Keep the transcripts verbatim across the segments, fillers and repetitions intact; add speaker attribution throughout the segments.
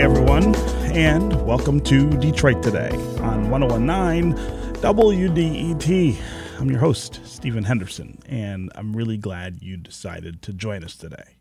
Speaker 1: everyone, and welcome to Detroit Today on one oh one point nine W D E T. I'm your host, Stephen Henderson, and I'm really glad you decided to join us today.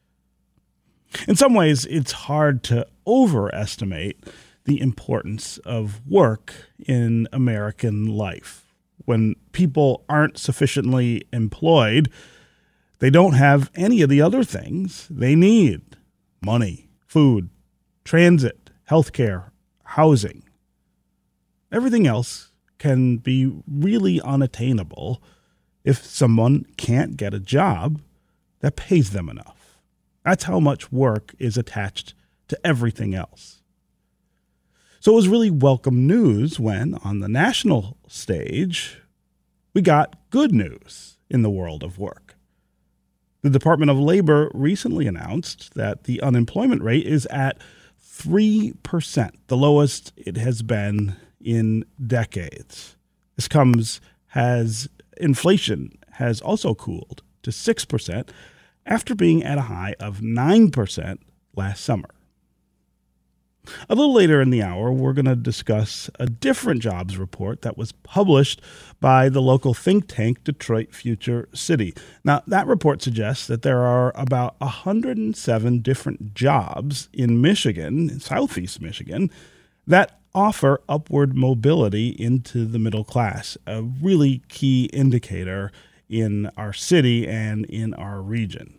Speaker 1: In some ways, it's hard to overestimate the importance of work in American life. When people aren't sufficiently employed, they don't have any of the other things they need: money, food, transit, healthcare, housing. Everything else can be really unattainable if someone can't get a job that pays them enough. That's how much work is attached to everything else. So it was really welcome news when, on the national stage, we got good news in the world of work. The Department of Labor recently announced that the unemployment rate is at three percent, the lowest it has been in decades. This comes as inflation has also cooled to six percent after being at a high of nine percent last summer. A little later in the hour, we're going to discuss a different jobs report that was published by the local think tank Detroit Future City. Now, that report suggests that there are about one hundred seven different jobs in Michigan, southeast Michigan, that offer upward mobility into the middle class, a really key indicator in our city and in our region.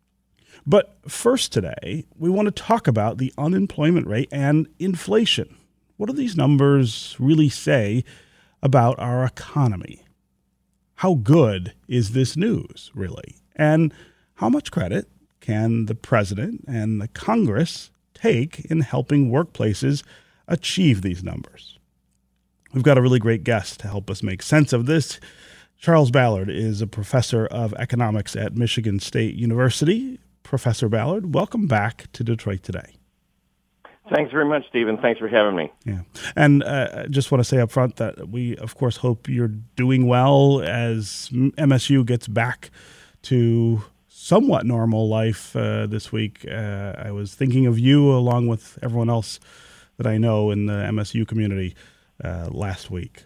Speaker 1: But first today, we want to talk about the unemployment rate and inflation. What do these numbers really say about our economy? How good is this news, really? And how much credit can the president and the Congress take in helping workplaces achieve these numbers? We've got a really great guest to help us make sense of this. Charles Ballard is a professor of economics at Michigan State University. Professor Ballard, welcome back to Detroit Today.
Speaker 2: Thanks very much, Stephen. Thanks for having me.
Speaker 1: Yeah, and uh, I just want to say up front that we, of course, hope you're doing well as M S U gets back to somewhat normal life uh, this week. Uh, I was thinking of you along with everyone else that I know in the M S U community uh, last week.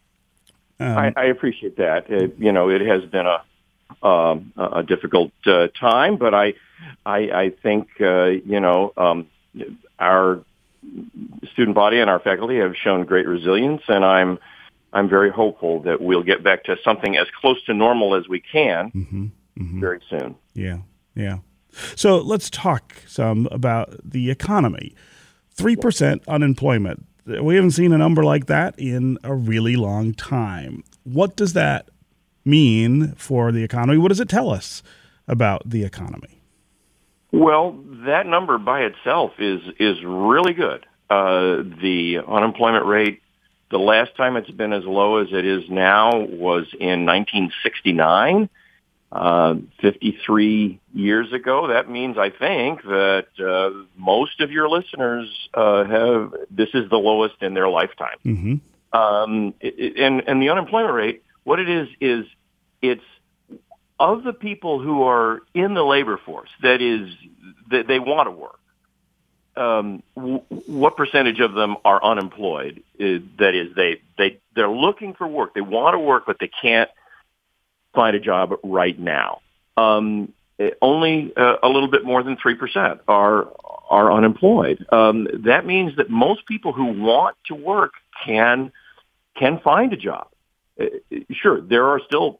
Speaker 1: Um,
Speaker 2: I, I appreciate that. It, you know, it has been a um, a difficult uh, time, but I I, I think uh, you know um, our student body and our faculty have shown great resilience, and I'm I'm very hopeful that we'll get back to something as close to normal as we can
Speaker 1: mm-hmm, mm-hmm.
Speaker 2: very soon.
Speaker 1: Yeah, yeah. So let's talk some about the economy. Three percent unemployment. We haven't seen a number like that in a really long time. What does that mean for the economy? What does it tell us about the economy?
Speaker 2: Well, that number by itself is is really good. Uh, the unemployment rate, the last time it's been as low as it is now was in nineteen sixty-nine, uh, fifty-three years ago. That means, I think, that uh, most of your listeners uh, have, this is the lowest in their lifetime.
Speaker 1: Mm-hmm.
Speaker 2: Um, it, and, and the unemployment rate, what it is, is it's of the people who are in the labor force, that is, that they want to work. Um, w- what percentage of them are unemployed? Uh, that is, they, they, they're looking for work. They want to work, but they can't find a job right now. Um, only uh, a little bit more than three percent are, are unemployed. Um, that means that most people who want to work can, can find a job. Uh, sure, there are still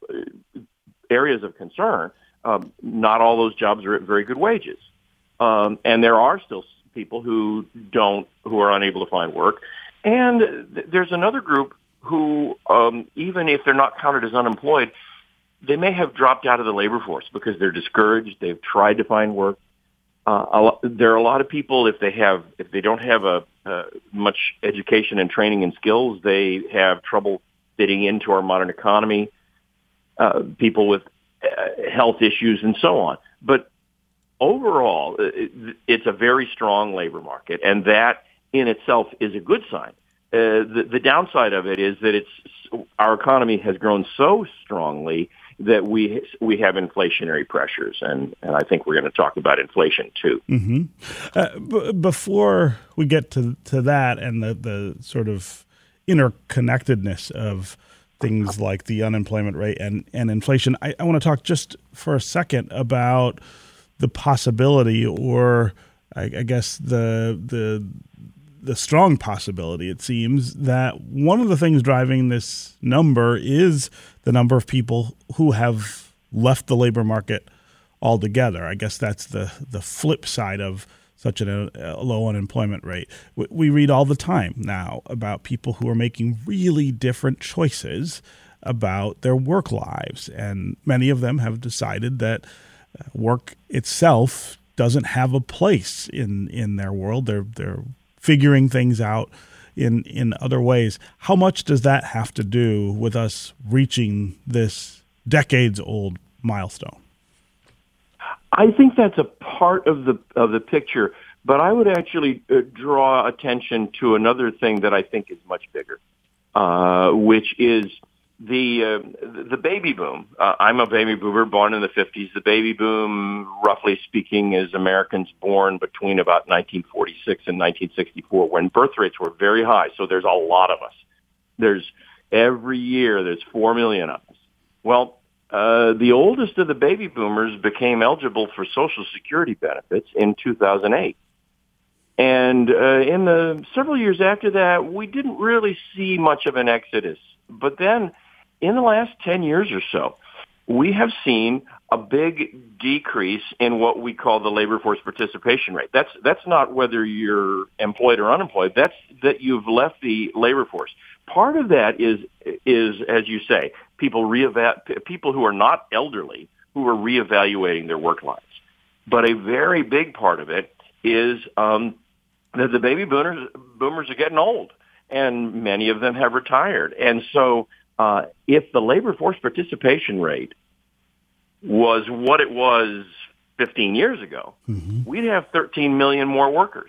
Speaker 2: areas of concern. Um, not all those jobs are at very good wages. Um, and there are still people who don't, who are unable to find work. And th- there's another group who, um, even if they're not counted as unemployed, they may have dropped out of the labor force because they're discouraged. They've tried to find work. Uh, a lot, there are a lot of people, if they have, if they don't have a, uh, much education and training and skills, they have trouble fitting into our modern economy. Uh, people with uh, health issues and so on. But overall, it, it's a very strong labor market, and that in itself is a good sign. Uh, the, the downside of it is that it's our economy has grown so strongly that we we have inflationary pressures, and, and I think we're going to talk about inflation too.
Speaker 1: Mm-hmm. Uh, b- before we get to to that and the, the sort of interconnectedness of things like the unemployment rate and, and inflation, I, I want to talk just for a second about the possibility, or I, I guess the the the strong possibility, it seems, that one of the things driving this number is the number of people who have left the labor market altogether. I guess that's the, the flip side of such an, a low unemployment rate. We, we read all the time now about people who are making really different choices about their work lives, and many of them have decided that work itself doesn't have a place in, in their world. They're they're figuring things out in in other ways. How much does that have to do with us reaching this decades-old milestone?
Speaker 2: I think that's a part of the of the picture, but I would actually uh, draw attention to another thing that I think is much bigger, uh, which is the uh, the baby boom. Uh, I'm a baby boomer, born in the fifties. The baby boom, roughly speaking, is Americans born between about nineteen forty-six and nineteen sixty-four, when birth rates were very high. So there's a lot of us. There's every year there's four million of us. Well, uh, the oldest of the baby boomers became eligible for Social Security benefits in two thousand eight. And uh, in the several years after that, we didn't really see much of an exodus. But then in the last ten years or so, we have seen a big decrease in what we call the labor force participation rate. That's that's not whether you're employed or unemployed. That's that you've left the labor force. Part of that is is as you say, people reeva- people who are not elderly who are reevaluating their work lives. But a very big part of it is um, that the baby boomers boomers are getting old, and many of them have retired. And so uh, if the labor force participation rate was what it was fifteen years ago, mm-hmm. we'd have thirteen million more workers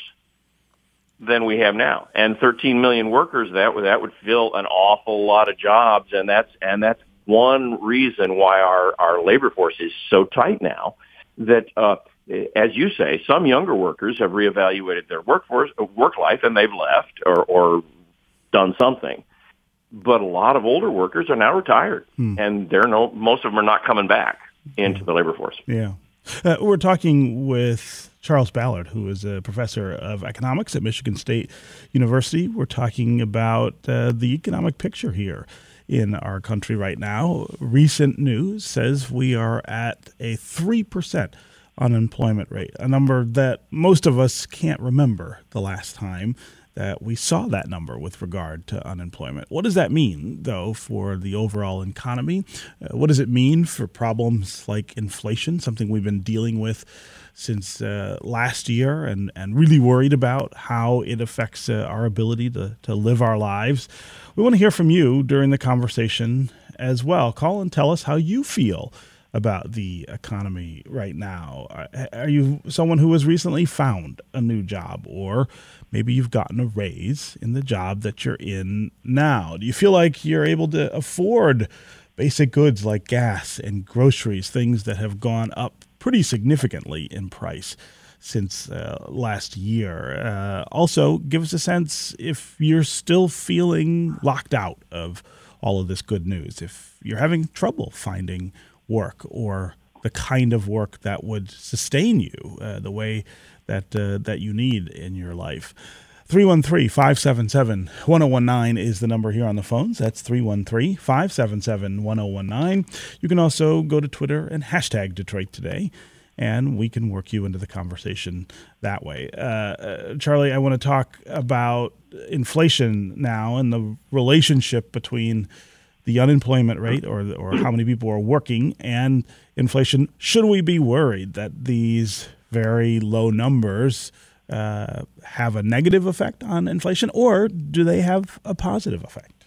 Speaker 2: than we have now. And thirteen million workers, that would, that would fill an awful lot of jobs. And that's, and that's one reason why our, our labor force is so tight now, that, uh, as you say, some younger workers have reevaluated their workforce, work life, and they've left or, or done something. But a lot of older workers are now retired, hmm. and they're no, most of them are not coming back into yeah. the labor force.
Speaker 1: Yeah. Uh, we're talking with Charles Ballard, who is a professor of economics at Michigan State University. We're talking about uh, the economic picture here in our country right now. Recent news says we are at a three percent unemployment rate, a number that most of us can't remember the last time that we saw that number with regard to unemployment. What does that mean, though, for the overall economy? Uh, what does it mean for problems like inflation, something we've been dealing with since uh, last year and, and really worried about how it affects uh, our ability to, to live our lives? We want to hear from you during the conversation as well. Call and tell us how you feel about the economy right now. Are you someone who has recently found a new job, or maybe you've gotten a raise in the job that you're in now? Do you feel like you're able to afford basic goods like gas and groceries, things that have gone up pretty significantly in price since uh, last year? Uh, also, give us a sense if you're still feeling locked out of all of this good news, if you're having trouble finding work or the kind of work that would sustain you uh, the way that uh, that you need in your life. three one three, five seven seven, one zero one nine is the number here on the phones. That's three one three, five seven seven, one zero one nine. You can also go to Twitter and hashtag Detroit Today, and we can work you into the conversation that way. Uh, uh, Charlie, I want to talk about inflation now and the relationship between the unemployment rate, or or how many people are working, and inflation. Should we be worried that these very low numbers uh, have a negative effect on inflation, or do they have a positive effect?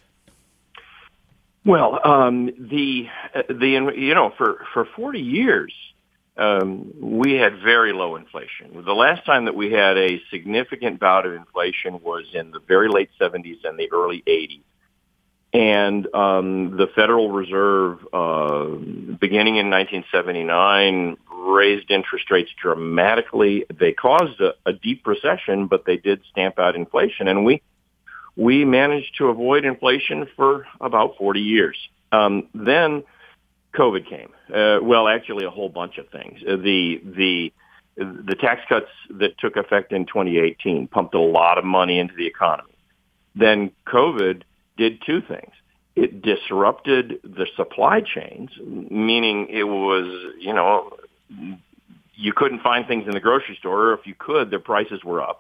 Speaker 2: Well, um, the the you know for for forty years um, we had very low inflation. The last time that we had a significant bout of inflation was in the very late seventies and the early eighties. And um, the Federal Reserve, uh, beginning in nineteen seventy-nine, raised interest rates dramatically. They caused a, a deep recession, but they did stamp out inflation. And we we managed to avoid inflation for about forty years. Um, then COVID came. Uh, well, actually, a whole bunch of things. Uh, the the the tax cuts that took effect in twenty eighteen pumped a lot of money into the economy. Then COVID did two things. It disrupted the supply chains, meaning it was, you know, you couldn't find things in the grocery store, or if you could, their prices were up.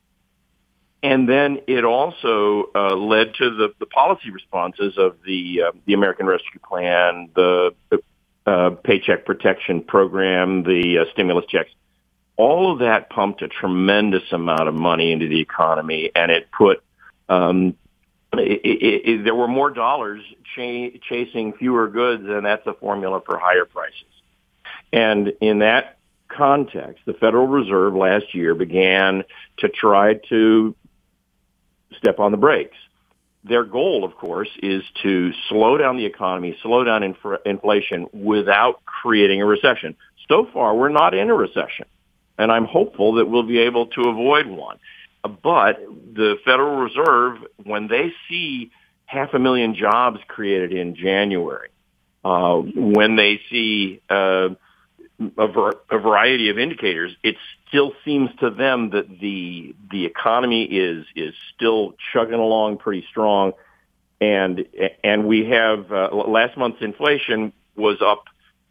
Speaker 2: And then it also uh, led to the, the policy responses of the uh, the American Rescue Plan, the uh, Paycheck Protection Program, the uh, stimulus checks. All of that pumped a tremendous amount of money into the economy, and it put um, it, it, it, there were more dollars ch- chasing fewer goods, and that's a formula for higher prices. And in that context, the Federal Reserve last year began to try to step on the brakes. Their goal, of course, is to slow down the economy, slow down inf- inflation without creating a recession. So far, we're not in a recession, and I'm hopeful that we'll be able to avoid one. But the Federal Reserve, when they see half a million jobs created in January, uh, when they see uh, a, ver- a variety of indicators, it still seems to them that the the economy is is still chugging along pretty strong, and and we have uh, last month's inflation was up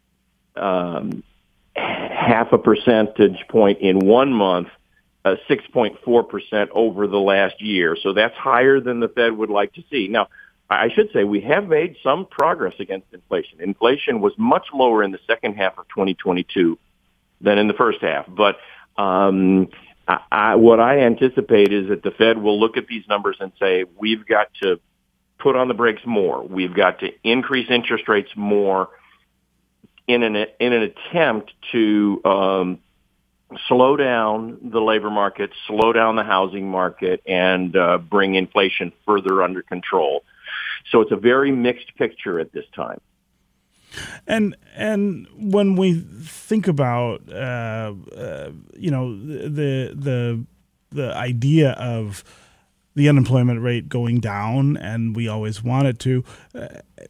Speaker 2: um, half a percentage point in one month. Uh, six point four percent over the last year. So that's higher than the Fed would like to see. Now, I should say we have made some progress against inflation. Inflation was much lower in the second half of twenty twenty-two than in the first half. But um, I, I, what I anticipate is that the Fed will look at these numbers and say, we've got to put on the brakes more. We've got to increase interest rates more in an, in an attempt to um, slow down the labor market, slow down the housing market, and uh, bring inflation further under control. So it's a very mixed picture at this time.
Speaker 1: And and when we think about uh, uh, you know the the the idea of the unemployment rate going down, and we always want it to. Uh,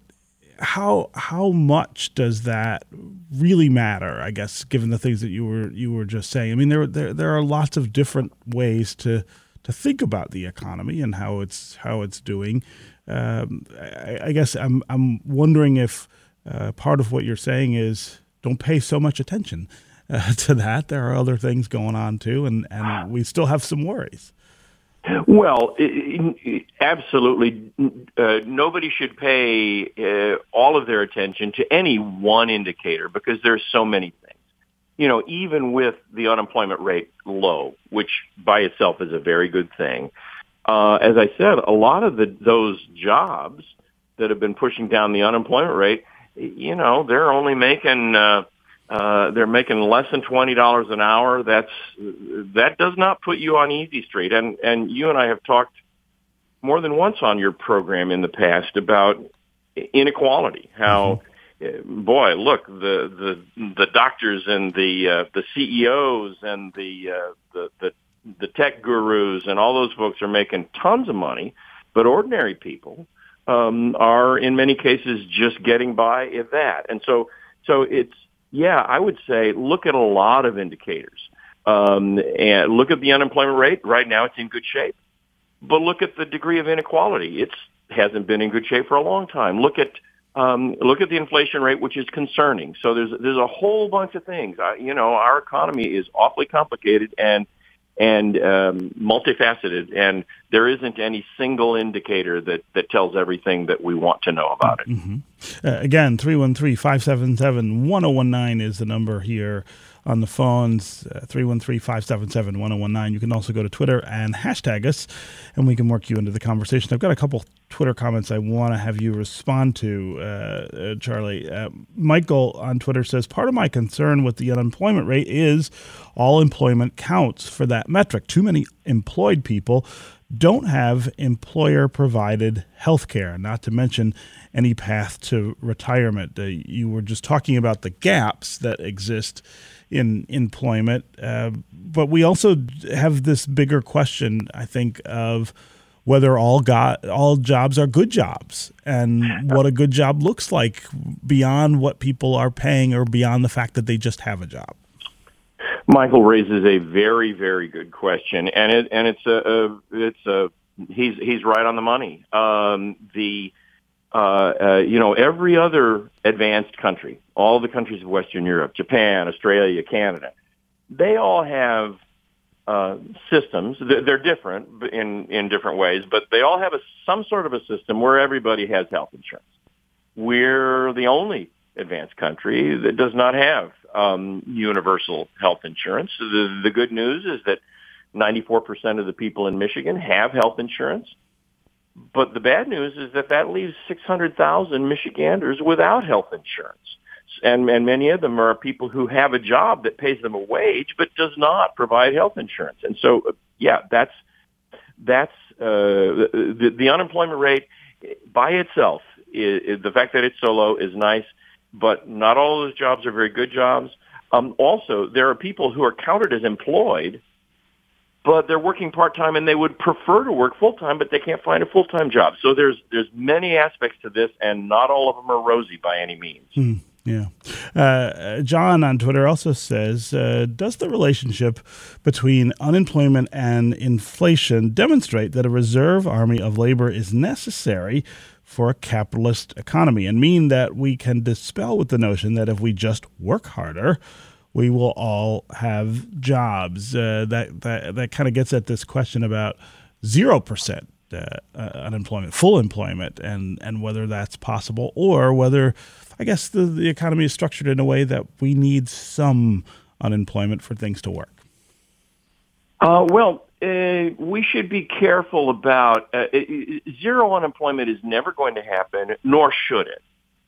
Speaker 1: How how much does that really matter? I guess, given the things that you were you were just saying. I mean, there there there are lots of different ways to to think about the economy and how it's how it's doing. Um, I, I guess I'm I'm wondering if uh, part of what you're saying is don't pay so much attention uh, to that. There are other things going on too, and, and we still have some worries.
Speaker 2: Well, it, it, absolutely. Uh, nobody should pay uh, all of their attention to any one indicator because there's so many things. You know, even with the unemployment rate low, which by itself is a very good thing, uh, as I said, a lot of the, those jobs that have been pushing down the unemployment rate, you know, they're only making uh, Uh, they're making less than twenty dollars an hour. That's, that does not put you on easy street. And, and you and I have talked more than once on your program in the past about inequality. How, mm-hmm. boy, look, the, the, the doctors and the, uh, the C E Os and the, uh, the, the, the tech gurus and all those folks are making tons of money, but ordinary people, um, are in many cases just getting by if that. And so, so it's, yeah, I would say look at a lot of indicators um, and look at the unemployment rate. Right now, it's in good shape, but look at the degree of inequality. It hasn't been in good shape for a long time. Look at um, look at the inflation rate, which is concerning. So there's there's a whole bunch of things. I, you know, our economy is awfully complicated and and um, multifaceted, and there isn't any single indicator that, that tells everything that we want to know about it.
Speaker 1: Mm-hmm. Uh, again, three one three, five seven seven, one oh one nine is the number here on the phones, uh, three one three, five seven seven, one oh one nine. You can also go to Twitter and hashtag us, and we can work you into the conversation. I've got a couple Twitter comments I want to have you respond to, uh, uh, Charlie. Uh, Michael on Twitter says, part of my concern with the unemployment rate is all employment counts for that metric. Too many employed people don't have employer-provided health care, not to mention any path to retirement. Uh, you were just talking about the gaps that exist in employment, uh, but we also have this bigger question, I think, of whether all got, all jobs are good jobs and what a good job looks like beyond what people are paying or beyond the fact that they just have a job.
Speaker 2: Michael raises a very, very good question, and it and it's a, a it's a he's he's right on the money. Um, the uh, uh, you know every other advanced country, all the countries of Western Europe, Japan, Australia, Canada, they all have uh, systems. They're different in in different ways, but they all have a, some sort of a system where everybody has health insurance. We're the only advanced country that does not have um, universal health insurance. The, the good news is that ninety-four percent of the people in Michigan have health insurance. But the bad news is that that leaves six hundred thousand Michiganders without health insurance. And, and many of them are people who have a job that pays them a wage but does not provide health insurance. And so, yeah, that's, that's uh, the, the unemployment rate by itself, is, is the fact that it's so low is nice. But not all of those jobs are very good jobs. Um, also, there are people who are counted as employed, but they're working part-time and they would prefer to work full-time, but they can't find a full-time job. So there's there's many aspects to this, and not all of them are rosy by any means.
Speaker 1: Mm, yeah. Uh, John on Twitter also says, uh, does the relationship between unemployment and inflation demonstrate that a reserve army of labor is necessary for a capitalist economy, and mean that we can dispel with the notion that if we just work harder, we will all have jobs? Uh, that that that kind of gets at this question about zero percent uh, uh, unemployment, full employment, and and whether that's possible, or whether, I guess, the, the economy is structured in a way that we need some unemployment for things to work.
Speaker 2: Uh, well, uh, we should be careful about uh, zero unemployment is never going to happen, nor should it,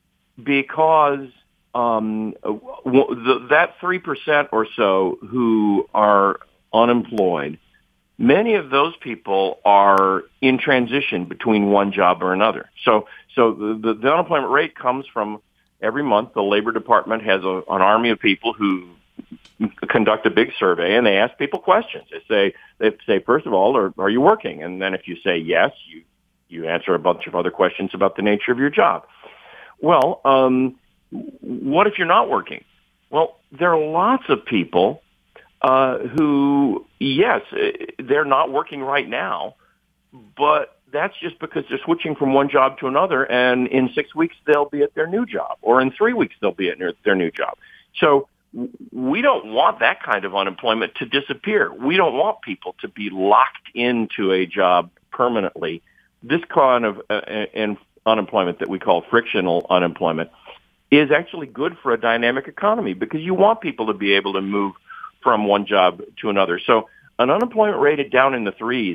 Speaker 2: because um, the, that three percent or so who are unemployed, many of those people are in transition between one job or another. So, so the, the, the unemployment rate comes from every month. The Labor Department has a, an army of people who conduct a big survey, and they ask people questions. They say, they say, first of all, are, are you working? And then if you say yes, you, you answer a bunch of other questions about the nature of your job. Well, um, what if you're not working? Well, there are lots of people uh, who, yes, they're not working right now, but that's just because they're switching from one job to another, and in six weeks they'll be at their new job, or in three weeks they'll be at their new job. So we don't want that kind of unemployment to disappear. We don't want people to be locked into a job permanently. This kind of uh, in unemployment that we call frictional unemployment is actually good for a dynamic economy, because you want people to be able to move from one job to another. So an unemployment rate down in the threes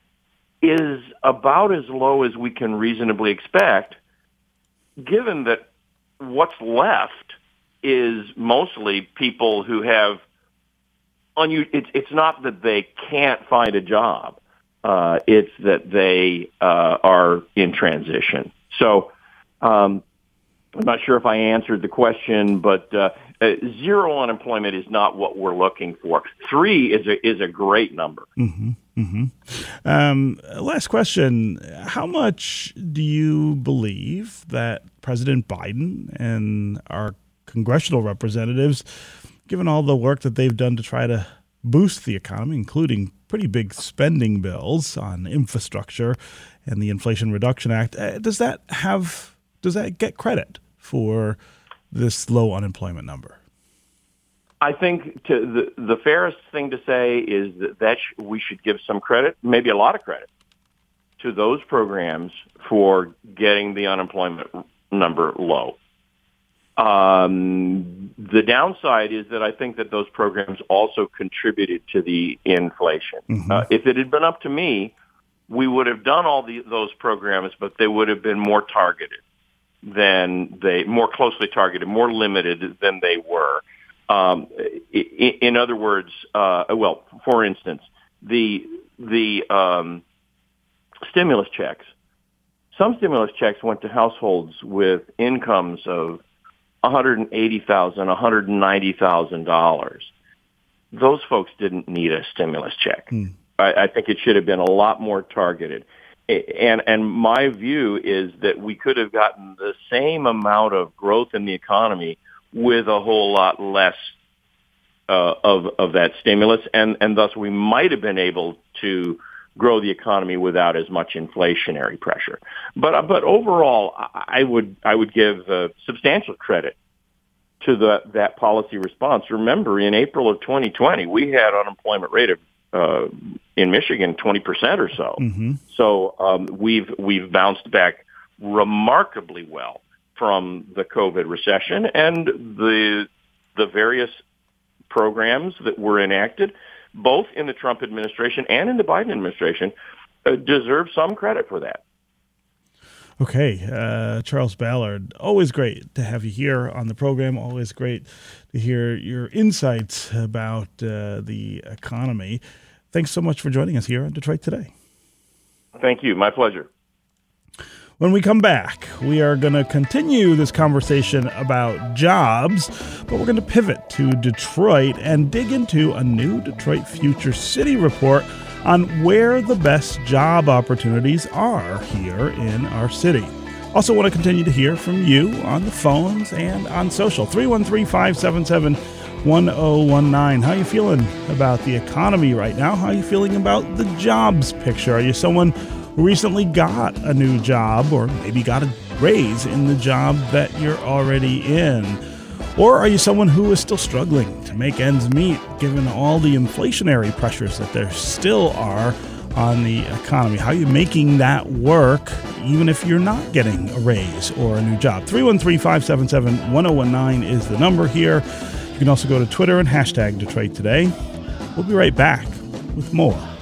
Speaker 2: is about as low as we can reasonably expect, given that what's left is mostly people who have unu- it's it's not that they can't find a job, uh, it's that they uh, are in transition. So um, I'm not sure if I answered the question, but uh, uh, zero unemployment is not what we're looking for. Three is a is a great number.
Speaker 1: Mm-hmm. Mm-hmm. Um, last question. How much do you believe that President Biden and our congressional representatives, given all the work that they've done to try to boost the economy, including pretty big spending bills on infrastructure and the Inflation Reduction Act, uh, does that have does that get credit for this low unemployment number?
Speaker 2: I think to the the fairest thing to say is that, that sh- we should give some credit, maybe a lot of credit, to those programs for getting the unemployment number low. Um, the downside is that I think that those programs also contributed to the inflation. Mm-hmm. Uh, if it had been up to me, we would have done all the, those programs, but they would have been more targeted than they, more closely targeted, more limited than they were. Um, in, in other words, uh, well, for instance, the the um, stimulus checks. Some stimulus checks went to households with incomes of one hundred eighty thousand dollars, one hundred ninety thousand dollars. Those folks didn't need a stimulus check. Hmm. I, I think it should have been a lot more targeted. And and my view is that we could have gotten the same amount of growth in the economy with a whole lot less uh, of of that stimulus, and and thus we might have been able to grow the economy without as much inflationary pressure. But but overall, I would I would give uh, substantial credit to the that policy response. Remember, in April of twenty twenty, we had unemployment rate of uh, in Michigan twenty percent or so. Mm-hmm. So um, we've we've bounced back remarkably well from the COVID recession, and the the various programs that were enacted, both in the Trump administration and in the Biden administration, uh, deserve some credit for that.
Speaker 1: Okay, uh, Charles Ballard, always great to have you here on the program. Always great to hear your insights about uh, the economy. Thanks so much for joining us here on Detroit Today.
Speaker 2: Thank you. My pleasure.
Speaker 1: When we come back, we are going to continue this conversation about jobs, but we're going to pivot to Detroit and dig into a new Detroit Future City report on where the best job opportunities are here in our city. Also want to continue to hear from you on the phones and on social. three one three, five seven seven, one oh one nine. How are you feeling about the economy right now? How are you feeling about the jobs picture? Are you someone who recently got a new job or maybe got a raise in the job that you're already in? Or are you someone who is still struggling to make ends meet given all the inflationary pressures that there still are on the economy? How are you making that work even if you're not getting a raise or a new job? three one three, five seven seven, one oh one nine is the number here. You can also go to Twitter and hashtag Detroit Today. We'll be right back with more